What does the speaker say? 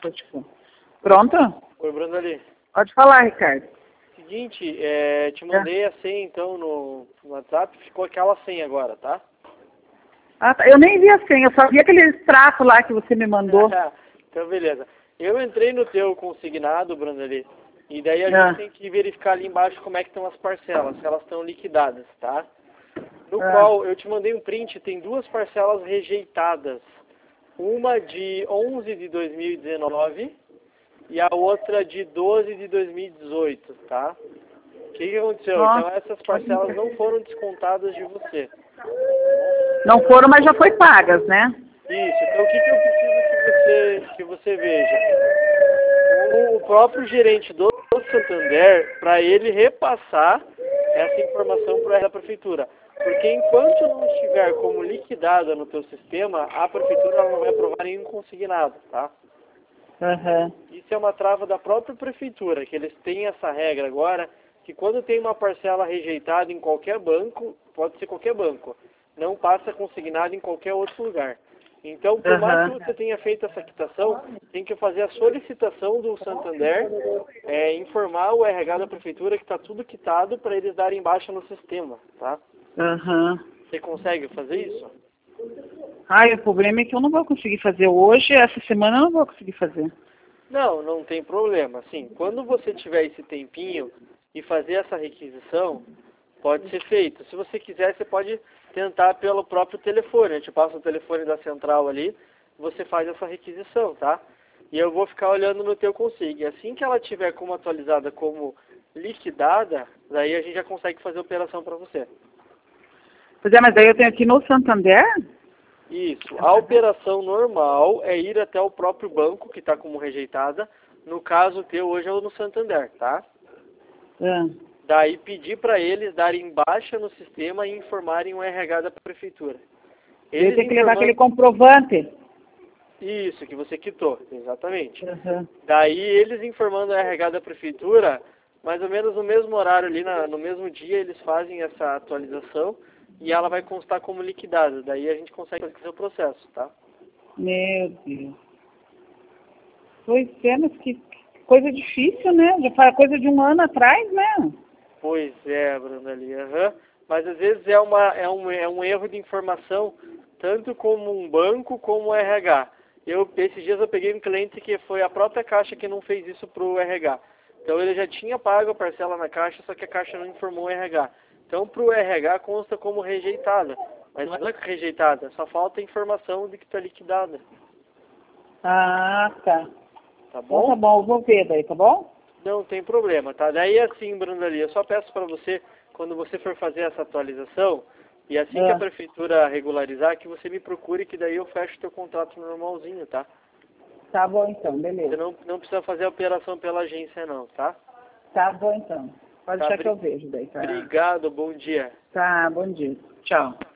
Pronto? Oi, Brandali. Pode falar, Ricardo. Seguinte, te mandei a senha então no WhatsApp, ficou aquela senha agora, tá? Ah, tá. Eu nem vi a senha, eu só vi aquele extrato lá que você me mandou. Então, beleza. Eu entrei no teu consignado, Brandali, e daí a gente tem que verificar ali embaixo como é que estão as parcelas, se elas estão liquidadas, tá? No qual eu te mandei um print, tem duas parcelas rejeitadas. Uma de 11 de 2019 e a outra de 12 de 2018, tá? O que aconteceu? Então essas parcelas não foram descontadas de você. Não foram, mas já foi pagas, né? Isso. Então o que eu preciso que você veja? O próprio gerente do Santander, para ele repassar essa informação para a prefeitura. Porque enquanto não estiver como liquidada no teu sistema, a prefeitura não vai aprovar nenhum consignado, tá? Isso é uma trava da própria prefeitura, que eles têm essa regra agora, que quando tem uma parcela rejeitada em qualquer banco, pode ser qualquer banco, não passa consignado em qualquer outro lugar. Então, por mais que você tenha feito essa quitação, tem que fazer a solicitação do Santander, informar o RH da prefeitura que está tudo quitado para eles darem baixa no sistema, tá? Você consegue fazer isso? O problema é que eu não vou conseguir fazer hoje, essa semana eu não vou conseguir fazer. Não tem problema. Assim, quando você tiver esse tempinho e fazer essa requisição, pode ser feito. Se você quiser, você pode tentar pelo próprio telefone. A gente passa o telefone da central ali, você faz essa requisição, tá? E eu vou ficar olhando no teu consigo. Assim que ela tiver como atualizada como liquidada, daí a gente já consegue fazer a operação para você. Pois é, mas daí eu tenho aqui no Santander? Isso. A operação normal é ir até o próprio banco que está como rejeitada. No caso teu hoje é no Santander, tá? Daí pedir para eles darem baixa no sistema e informarem o RH da prefeitura. Ele tem que levar aquele comprovante. Isso, que você quitou, exatamente. Daí eles informando o RH da prefeitura, mais ou menos no mesmo horário ali, no mesmo dia, eles fazem essa atualização e ela vai constar como liquidada. Daí a gente consegue fazer o processo, tá? Meu Deus. Pois é, mas que coisa difícil, né? Já faz coisa de um ano atrás, né? Pois é, Brandali. Mas às vezes é um erro de informação, tanto como um banco como o RH. Esses dias eu peguei um cliente que foi a própria Caixa que não fez isso para o RH. Então ele já tinha pago a parcela na Caixa, só que a Caixa não informou o RH. Então para o RH consta como rejeitada. Mas não é rejeitada, só falta a informação de que está liquidada. Tá. Tá bom? Então tá bom, eu vou ver daí, tá bom? Não tem problema, tá? Daí assim, Brandali, eu só peço para você, quando você for fazer essa atualização, e assim que a prefeitura regularizar, que você me procure, que daí eu fecho o teu contrato normalzinho, tá? Tá bom então, beleza. Você não precisa fazer a operação pela agência não, tá? Tá bom então. Pode deixar que eu vejo daí, tá? Obrigado, bom dia. Tá, bom dia. Tchau.